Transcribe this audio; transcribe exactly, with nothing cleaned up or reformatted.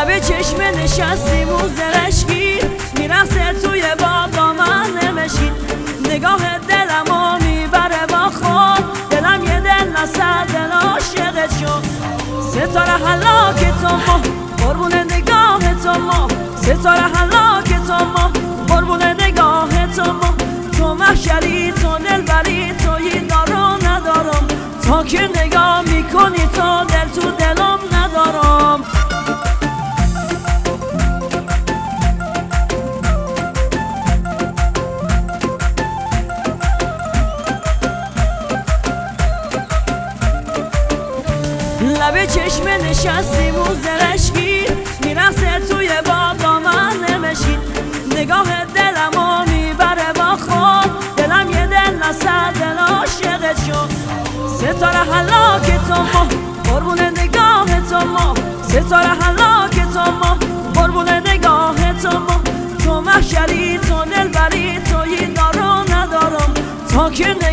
لب چشم نشستی موزرشگی میرخصه توی باغا من نمشید نگاه دلمو میبره با خود دلم یه دل نصد دل عاشقت شد ستاره حلاک تو ما قربون نگاه تو ما ستاره حلاک تو ما قربون نگاه تو ما تو محشری تو دلبری تویی دارو ندارم تا که نگاه میکنی تو دل تو دلم ندارم لب چشم نشستی موزرشگی میرخصه توی باغا من نمشید نگاه دلمو میبره با خود دلم یه دل نصد دل عاشقت شد ستاره حلاک تو ما قربون نگاه تو ما ستاره حلاک تو ما قربون نگاه تو ما تو محشری تو دلبری تویی دارو ندارم تا که